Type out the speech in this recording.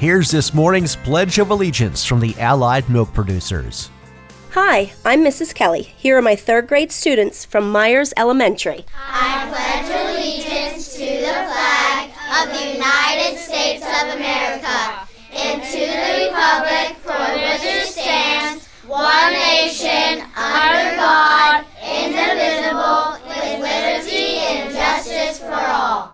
Here's this morning's Pledge of Allegiance from the Allied Milk Producers. Hi, I'm Mrs. Kelly. Here are my third grade students from Myers Elementary. I pledge allegiance to the flag of the United States of America